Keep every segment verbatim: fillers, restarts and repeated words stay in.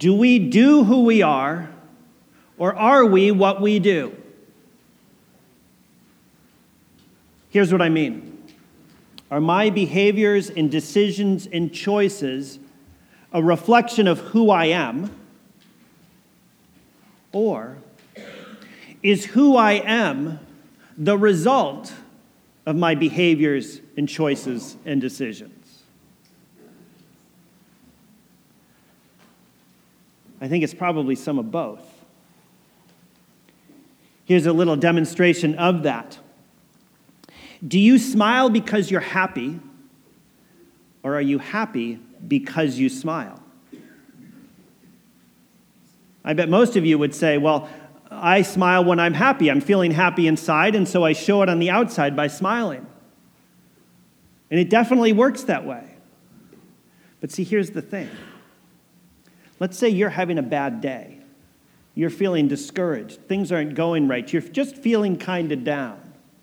Do we do who we are, or are we what we do? Here's what I mean. Are my behaviors and decisions and choices a reflection of who I am, or is who I am the result of my behaviors and choices and decisions? I think it's probably some of both. Here's a little demonstration of that. Do you smile because you're happy, or are you happy because you smile? I bet most of you would say, well, I smile when I'm happy. I'm feeling happy inside, and so I show it on the outside by smiling. And it definitely works that way. But see, here's the thing. Let's say you're having a bad day. You're feeling discouraged. Things aren't going right. You're just feeling kind of down.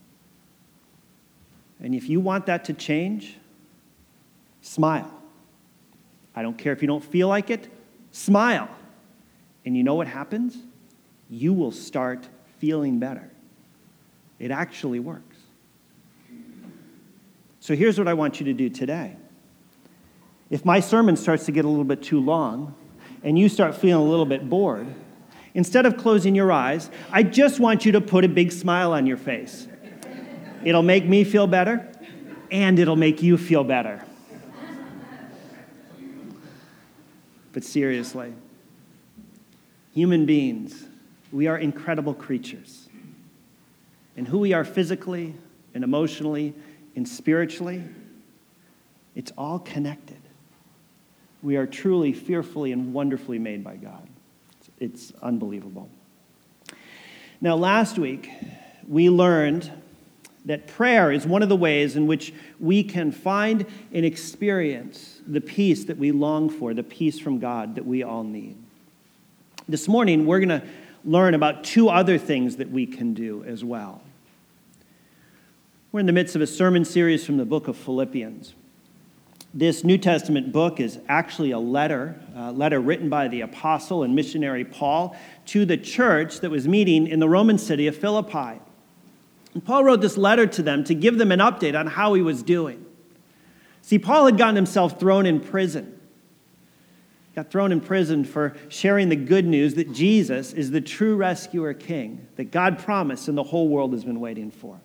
And if you want that to change, smile. I don't care if you don't feel like it, smile. And you know what happens? You will start feeling better. It actually works. So here's what I want you to do today. If my sermon starts to get a little bit too long, and you start feeling a little bit bored, instead of closing your eyes, I just want you to put a big smile on your face. It'll make me feel better, and it'll make you feel better. But seriously, human beings, we are incredible creatures. And who we are physically and emotionally and spiritually, it's all connected. We are truly fearfully and wonderfully made by God. It's unbelievable. Now, last week, we learned that prayer is one of the ways in which we can find and experience the peace that we long for, the peace from God that we all need. This morning, we're going to learn about two other things that we can do as well. We're in the midst of a sermon series from the book of Philippians. This New Testament book is actually a letter, a letter written by the apostle and missionary Paul to the church that was meeting in the Roman city of Philippi. And Paul wrote this letter to them to give them an update on how he was doing. See, Paul had gotten himself thrown in prison. He got thrown in prison for sharing the good news that Jesus is the true rescuer king that God promised and the whole world has been waiting for.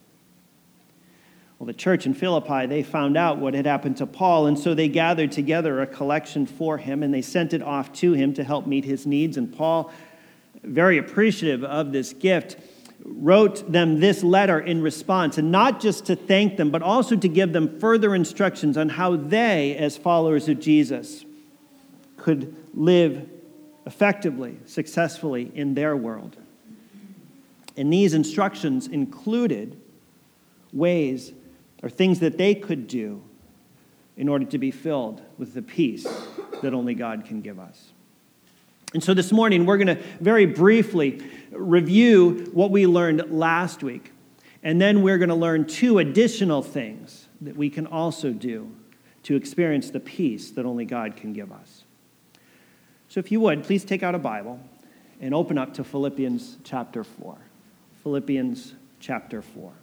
Well, the church in Philippi, they found out what had happened to Paul, and so they gathered together a collection for him, and they sent it off to him to help meet his needs. And Paul, very appreciative of this gift, wrote them this letter in response, and not just to thank them, but also to give them further instructions on how they, as followers of Jesus, could live effectively, successfully in their world. And these instructions included ways or things that they could do in order to be filled with the peace that only God can give us. And so this morning, we're going to very briefly review what we learned last week. And then we're going to learn two additional things that we can also do to experience the peace that only God can give us. So if you would, please take out a Bible and open up to Philippians chapter four. Philippians chapter four.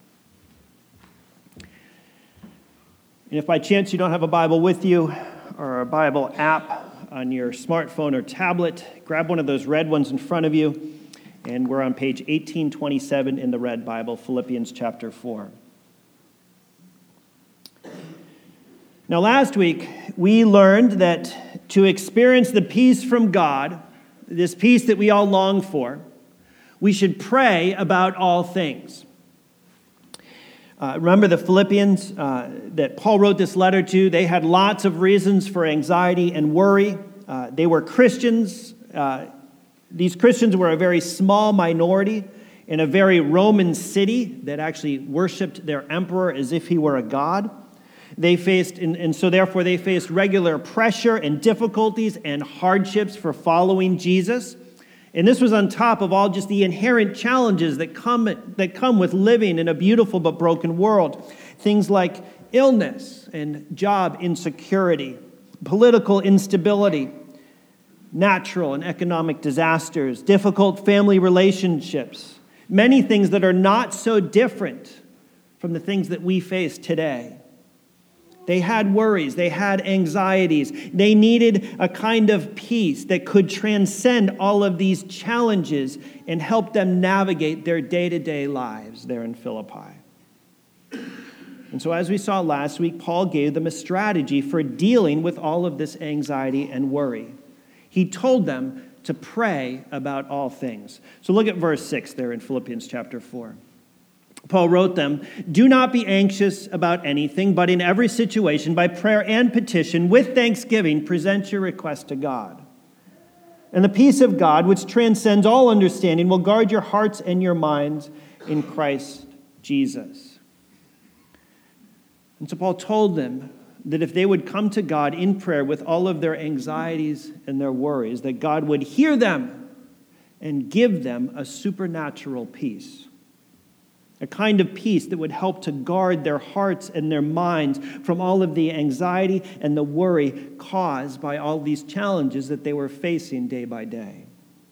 And if by chance you don't have a Bible with you or a Bible app on your smartphone or tablet, grab one of those red ones in front of you, and we're on page eighteen twenty-seven in the red Bible, Philippians chapter four. Now, last week, we learned that to experience the peace from God, this peace that we all long for, we should pray about all things. Uh, remember the Philippians uh, that Paul wrote this letter to? They had lots of reasons for anxiety and worry. Uh, they were Christians. Uh, these Christians were a very small minority in a very Roman city that actually worshipped their emperor as if he were a god. They faced, and, and so therefore they faced regular pressure and difficulties and hardships for following Jesus. And this was on top of all just the inherent challenges that come, that come with living in a beautiful but broken world. Things like illness and job insecurity, political instability, natural and economic disasters, difficult family relationships, many things that are not so different from the things that we face today. They had worries, they had anxieties, they needed a kind of peace that could transcend all of these challenges and help them navigate their day-to-day lives there in Philippi. And so as we saw last week, Paul gave them a strategy for dealing with all of this anxiety and worry. He told them to pray about all things. So look at verse six there in Philippians chapter four. Paul wrote them, "Do not be anxious about anything, but in every situation, by prayer and petition, with thanksgiving, present your request to God. And the peace of God, which transcends all understanding, will guard your hearts and your minds in Christ Jesus." And so Paul told them that if they would come to God in prayer with all of their anxieties and their worries, that God would hear them and give them a supernatural peace. A kind of peace that would help to guard their hearts and their minds from all of the anxiety and the worry caused by all these challenges that they were facing day by day.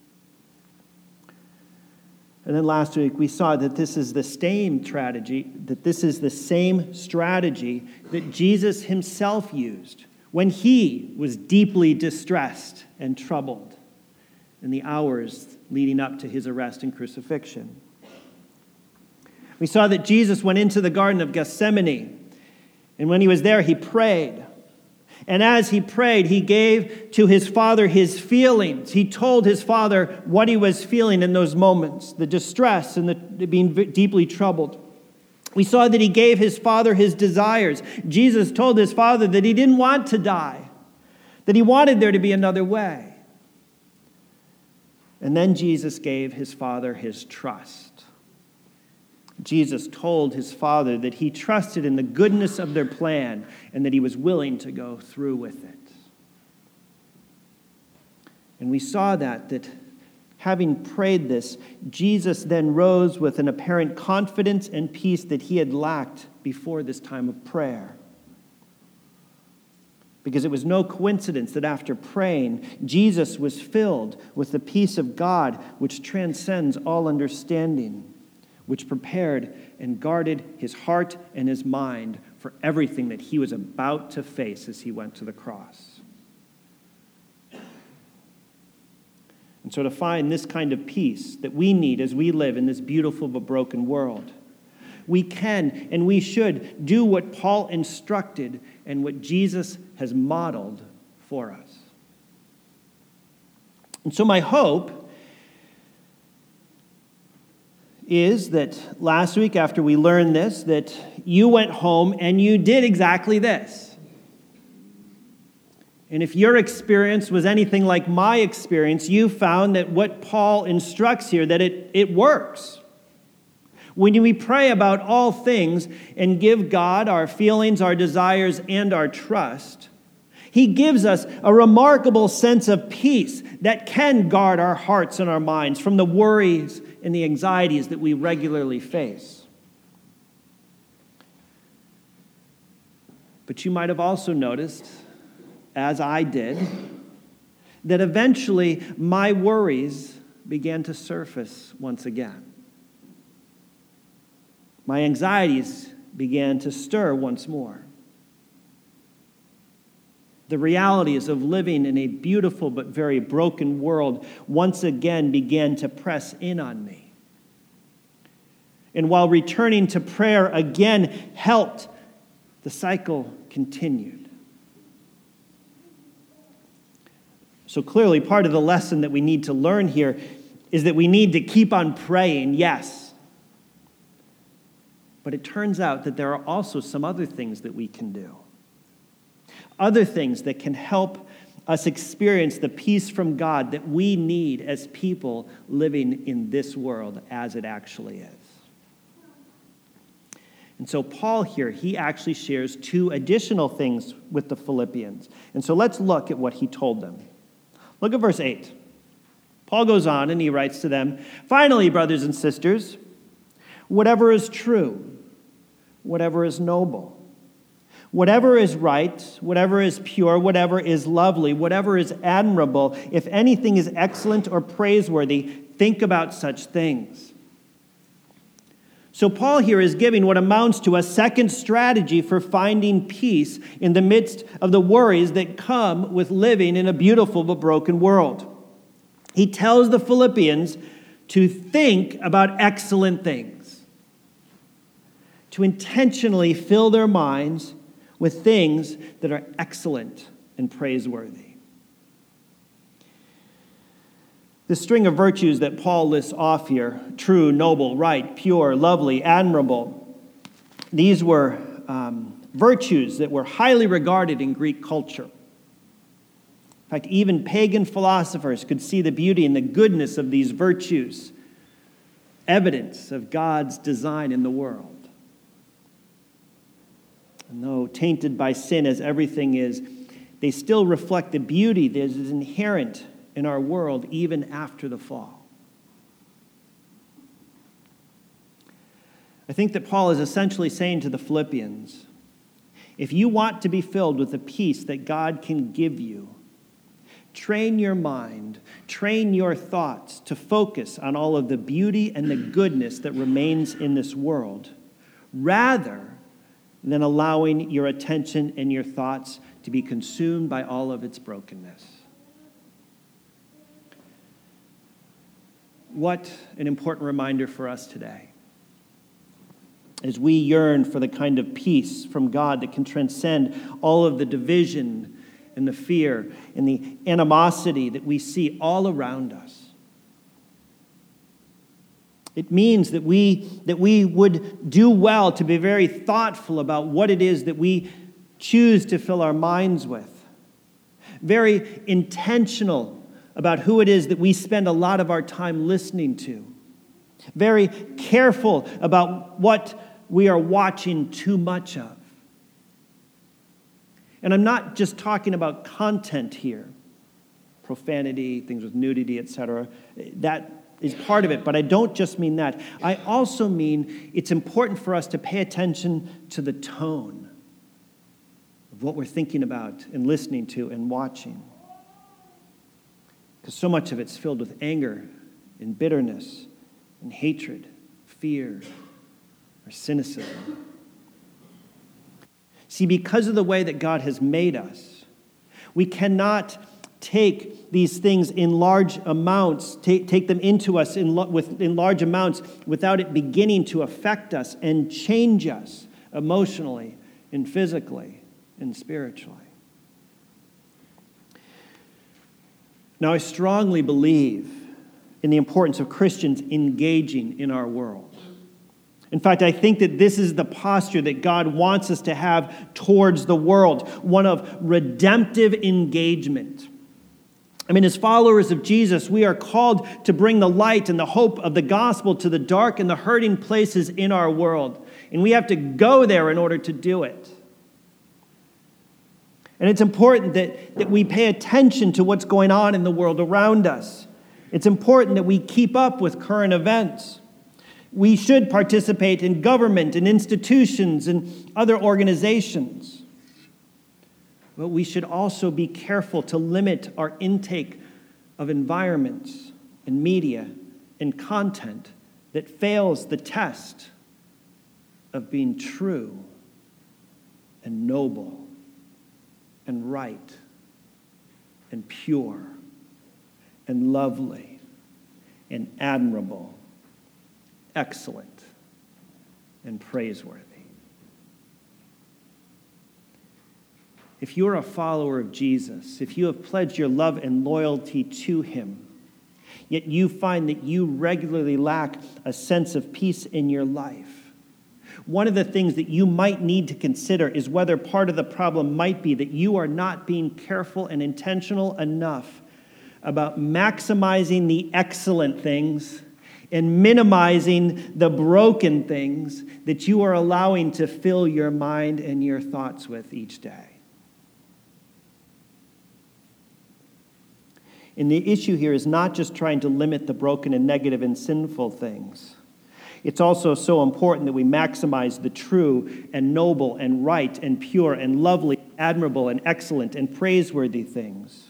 And then last week we saw that this is the same strategy, that this is the same strategy that Jesus himself used when he was deeply distressed and troubled in the hours leading up to his arrest and crucifixion. We saw that Jesus went into the Garden of Gethsemane, and when he was there, he prayed. And as he prayed, he gave to his Father his feelings. He told his Father what he was feeling in those moments, the distress and the being deeply troubled. We saw that he gave his Father his desires. Jesus told his Father that he didn't want to die, that he wanted there to be another way. And then Jesus gave his Father his trust. Jesus told his Father that he trusted in the goodness of their plan and that he was willing to go through with it. And we saw that, that having prayed this, Jesus then rose with an apparent confidence and peace that he had lacked before this time of prayer. Because it was no coincidence that after praying, Jesus was filled with the peace of God, which transcends all understanding, which prepared and guarded his heart and his mind for everything that he was about to face as he went to the cross. And so to find this kind of peace that we need as we live in this beautiful but broken world, we can and we should do what Paul instructed and what Jesus has modeled for us. And so my hope is that last week after we learned this, that you went home and you did exactly this. And if your experience was anything like my experience, you found that what Paul instructs here, that it, it works. When we pray about all things and give God our feelings, our desires, and our trust, he gives us a remarkable sense of peace that can guard our hearts and our minds from the worries and the anxieties that we regularly face. But you might have also noticed, as I did, that eventually my worries began to surface once again. My anxieties began to stir once more. The realities of living in a beautiful but very broken world once again began to press in on me. And while returning to prayer again helped, the cycle continued. So clearly, part of the lesson that we need to learn here is that we need to keep on praying, yes. But it turns out that there are also some other things that we can do. Other things that can help us experience the peace from God that we need as people living in this world as it actually is. And so Paul here, he actually shares two additional things with the Philippians. And so let's look at what he told them. Look at verse eight. Paul goes on and he writes to them, "Finally, brothers and sisters, whatever is true, whatever is noble, Whatever is right, whatever is pure, whatever is lovely, whatever is admirable, if anything is excellent or praiseworthy, think about such things. So Paul here is giving what amounts to a second strategy for finding peace in the midst of the worries that come with living in a beautiful but broken world. He tells the Philippians to think about excellent things, to intentionally fill their minds with things that are excellent and praiseworthy. The string of virtues that Paul lists off here, true, noble, right, pure, lovely, admirable, these were um, virtues that were highly regarded in Greek culture. In fact, even pagan philosophers could see the beauty and the goodness of these virtues, evidence of God's design in the world. And though tainted by sin as everything is, they still reflect the beauty that is inherent in our world even after the fall. I think that Paul is essentially saying to the Philippians, if you want to be filled with the peace that God can give you, train your mind, train your thoughts to focus on all of the beauty and the goodness that remains in this world, rather than allowing your attention and your thoughts to be consumed by all of its brokenness. What an important reminder for us today, as we yearn for the kind of peace from God that can transcend all of the division and the fear and the animosity that we see all around us. It means that we, that we would do well to be very thoughtful about what it is that we choose to fill our minds with. Very intentional about who it is that we spend a lot of our time listening to. Very careful about what we are watching too much of. And I'm not just talking about content here, profanity, things with nudity, et cetera. That is part of it, but I don't just mean that. I also mean it's important for us to pay attention to the tone of what we're thinking about and listening to and watching. Because so much of it's filled with anger and bitterness and hatred, fear, or cynicism. See, because of the way that God has made us, we cannot take these things in large amounts, take, take them into us in, with, in large amounts without it beginning to affect us and change us emotionally and physically and spiritually. Now, I strongly believe in the importance of Christians engaging in our world. In fact, I think that this is the posture that God wants us to have towards the world, one of redemptive engagement. I mean, as followers of Jesus, we are called to bring the light and the hope of the gospel to the dark and the hurting places in our world. And we have to go there in order to do it. And it's important that, that we pay attention to what's going on in the world around us. It's important that we keep up with current events. We should participate in government and institutions and other organizations. But we should also be careful to limit our intake of environments and media and content that fails the test of being true and noble and right and pure and lovely and admirable, excellent and praiseworthy. If you're a follower of Jesus, if you have pledged your love and loyalty to him, yet you find that you regularly lack a sense of peace in your life, one of the things that you might need to consider is whether part of the problem might be that you are not being careful and intentional enough about maximizing the excellent things and minimizing the broken things that you are allowing to fill your mind and your thoughts with each day. And the issue here is not just trying to limit the broken and negative and sinful things. It's also so important that we maximize the true and noble and right and pure and lovely, admirable and excellent and praiseworthy things.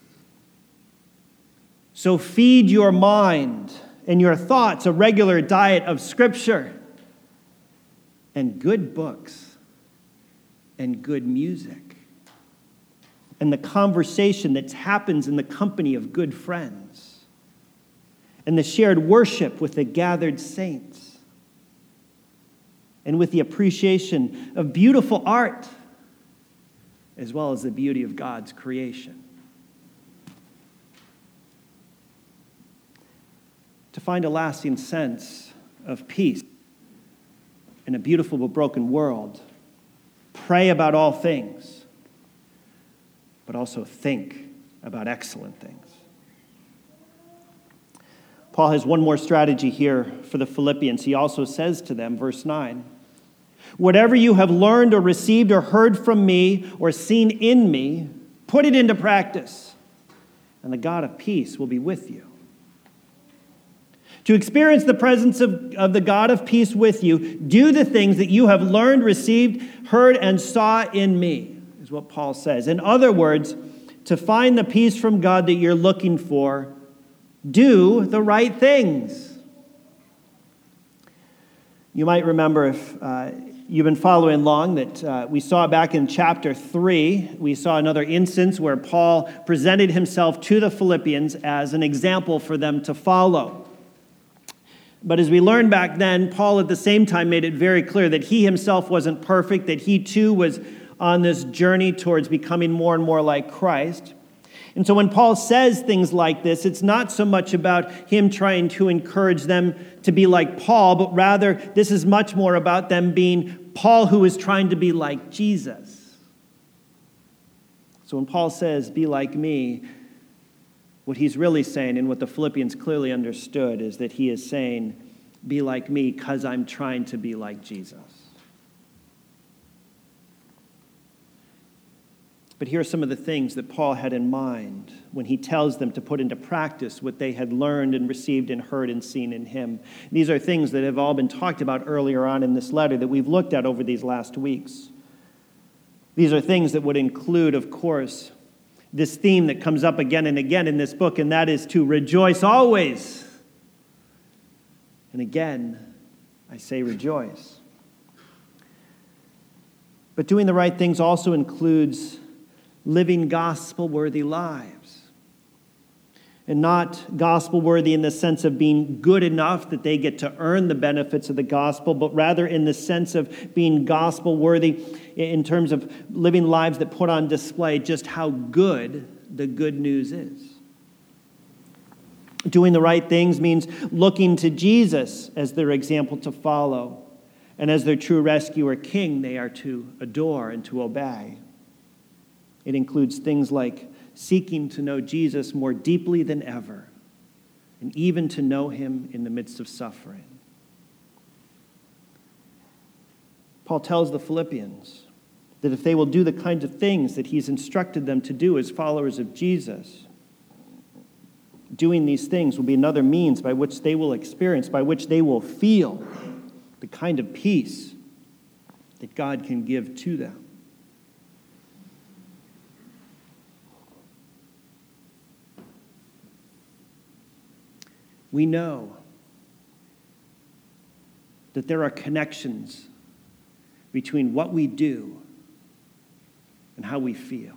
So feed your mind and your thoughts a regular diet of Scripture and good books and good music and the conversation that happens in the company of good friends and the shared worship with the gathered saints and with the appreciation of beautiful art as well as the beauty of God's creation. To find a lasting sense of peace in a beautiful but broken world, pray about all things, but also think about excellent things. Paul has one more strategy here for the Philippians. He also says to them, verse nine, whatever you have learned or received or heard from me or seen in me, put it into practice, and the God of peace will be with you. To experience the presence of, of the God of peace with you, do the things that you have learned, received, heard, and saw in me, is what Paul says. In other words, to find the peace from God that you're looking for, do the right things. You might remember, if uh, you've been following along, that uh, we saw back in chapter three, we saw another instance where Paul presented himself to the Philippians as an example for them to follow. But as we learned back then, Paul at the same time made it very clear that he himself wasn't perfect, that he too was on this journey towards becoming more and more like Christ. And so when Paul says things like this, it's not so much about him trying to encourage them to be like Paul, but rather this is much more about them being Paul who is trying to be like Jesus. So when Paul says, be like me, what he's really saying, and what the Philippians clearly understood, is that he is saying, be like me because I'm trying to be like Jesus. But here are some of the things that Paul had in mind when he tells them to put into practice what they had learned and received and heard and seen in him. These are things that have all been talked about earlier on in this letter that we've looked at over these last weeks. These are things that would include, of course, this theme that comes up again and again in this book, and that is to rejoice always. And again, I say rejoice. But doing the right things also includes living gospel-worthy lives. And not gospel-worthy in the sense of being good enough that they get to earn the benefits of the gospel, but rather in the sense of being gospel-worthy in terms of living lives that put on display just how good the good news is. Doing the right things means looking to Jesus as their example to follow, and as their true rescuer king they are to adore and to obey. It includes things like seeking to know Jesus more deeply than ever, and even to know him in the midst of suffering. Paul tells the Philippians that if they will do the kinds of things that he's instructed them to do as followers of Jesus, doing these things will be another means by which they will experience, by which they will feel the kind of peace that God can give to them. We know that there are connections between what we do and how we feel.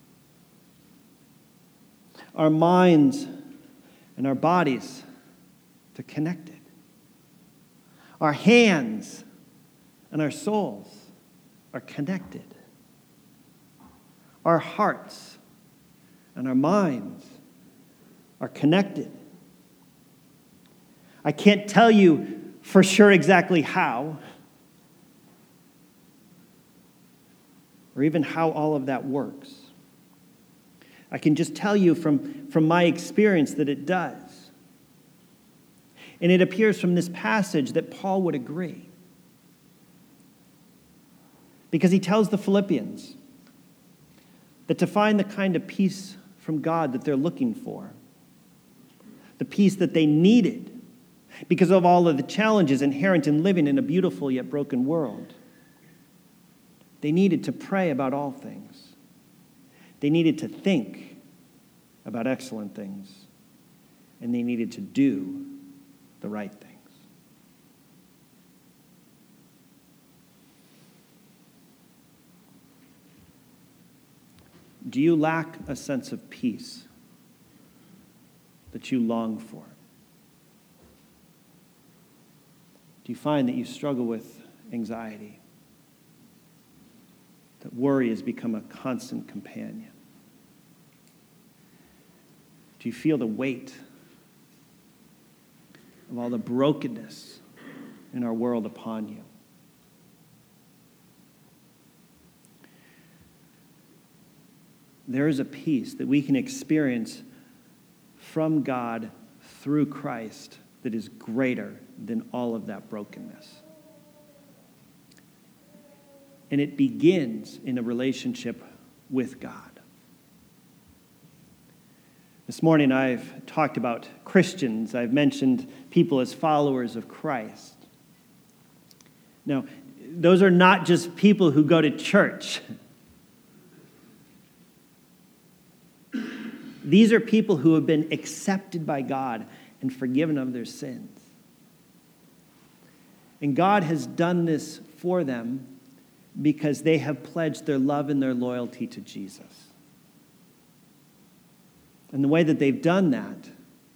Our minds and our bodies, they're connected. Our hands and our souls are connected. Our hearts and our minds are connected. I can't tell you for sure exactly how, or even how all of that works. I can just tell you from, from my experience that it does. And it appears from this passage that Paul would agree. Because he tells the Philippians that to find the kind of peace from God that they're looking for, the peace that they needed, because of all of the challenges inherent in living in a beautiful yet broken world. They needed to pray about all things. They needed to think about excellent things. And they needed to do the right things. Do you lack a sense of peace that you long for? Do you find that you struggle with anxiety? That worry has become a constant companion? Do you feel the weight of all the brokenness in our world upon you? There is a peace that we can experience from God through Christ that is greater than all of that brokenness. And it begins in a relationship with God. This morning I've talked about Christians. I've mentioned people as followers of Christ. Now, those are not just people who go to church. These are people who have been accepted by God and forgiven of their sins. And God has done this for them because they have pledged their love and their loyalty to Jesus. And the way that they've done that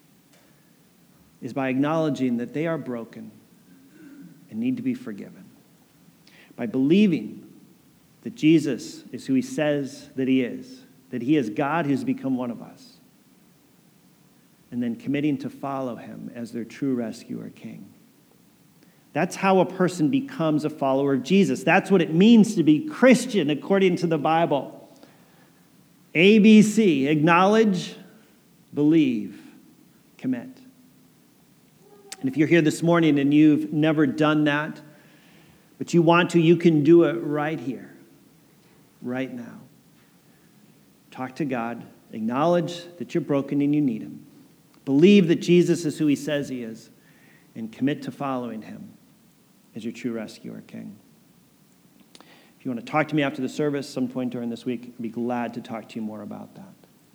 is by acknowledging that they are broken and need to be forgiven. By believing that Jesus is who he says that he is, that he is God who's become one of us, and then committing to follow him as their true rescuer king. That's how a person becomes a follower of Jesus. That's what it means to be Christian according to the Bible. A B C, acknowledge, believe, commit. And if you're here this morning and you've never done that, but you want to, you can do it right here, right now. Talk to God. Acknowledge that you're broken and you need him. Believe that Jesus is who he says he is. And commit to following him as your true rescuer king. If you want to talk to me after the service some point during this week, I'd be glad to talk to you more about that.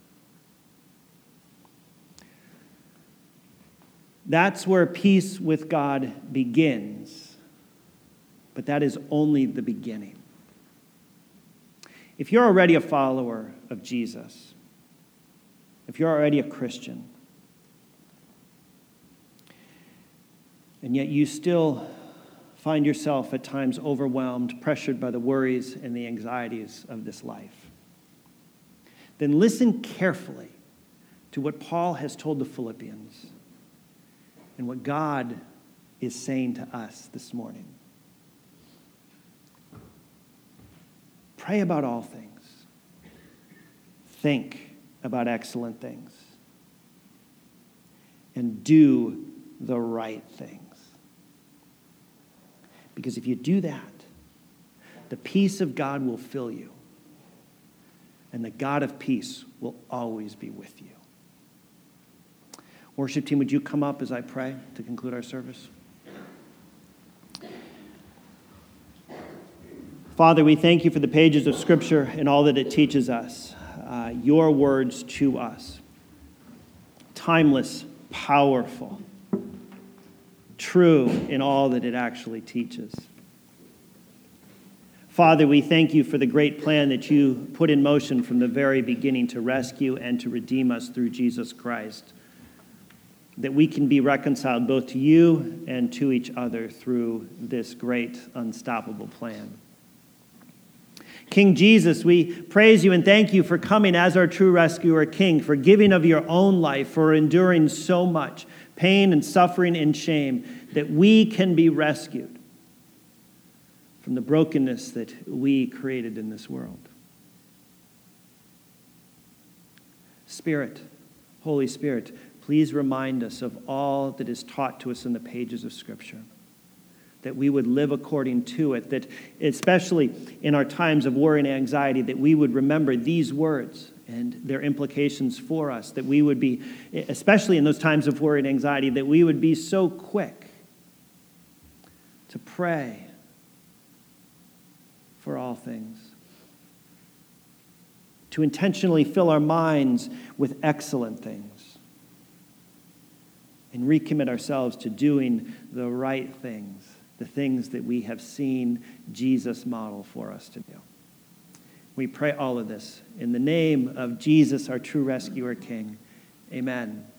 That's where peace with God begins. But that is only the beginning. If you're already a follower of Jesus, if you're already a Christian, and yet you still find yourself at times overwhelmed, pressured by the worries and the anxieties of this life, then listen carefully to what Paul has told the Philippians and what God is saying to us this morning. Pray about all things. Think about excellent things. And do the right things. Because if you do that, the peace of God will fill you. And the God of peace will always be with you. Worship team, would you come up as I pray to conclude our service? Father, we thank you for the pages of Scripture and all that it teaches us, uh, your words to us. Timeless, powerful, true in all that it actually teaches. Father, we thank you for the great plan that you put in motion from the very beginning to rescue and to redeem us through Jesus Christ, that we can be reconciled both to you and to each other through this great, unstoppable plan. King Jesus, we praise you and thank you for coming as our true rescuer king, for giving of your own life, for enduring so much pain and suffering and shame, that we can be rescued from the brokenness that we created in this world. Spirit, Holy Spirit, please remind us of all that is taught to us in the pages of Scripture, that we would live according to it, that especially in our times of worry and anxiety, that we would remember these words and their implications for us, that we would be, especially in those times of worry and anxiety, that we would be so quick to pray for all things, to intentionally fill our minds with excellent things, and recommit ourselves to doing the right things, the things that we have seen Jesus model for us to do. We pray all of this in the name of Jesus, our true rescuer King. Amen.